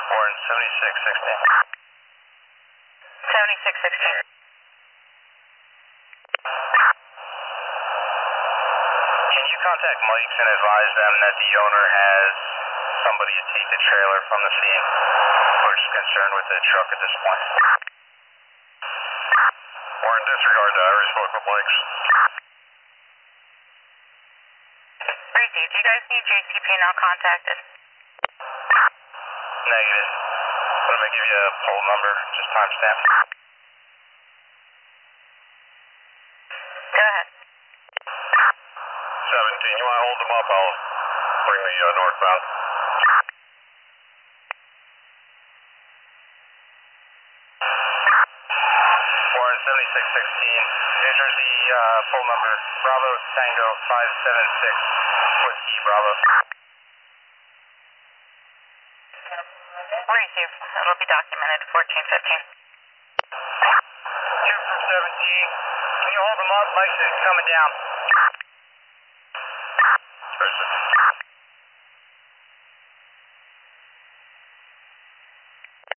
Warren 7616. 7616. Can you contact Mike's and advise them that the owner has somebody to take the trailer from the scene? We're just concerned with the truck at this point. Warren, disregard that. I already spoke with Mike's. Gracie, do you guys need JCP now contacted? Negative. Let me give you a poll number, just timestamp. Go ahead. 17. You want to hold them up? I'll bring the northbound. Warren 7616. New Jersey poll number Bravo Tango 576 Whiskey Bravo. Receive. It'll be documented 1415. 2 from 17. Can you hold them up? Mike's is coming down.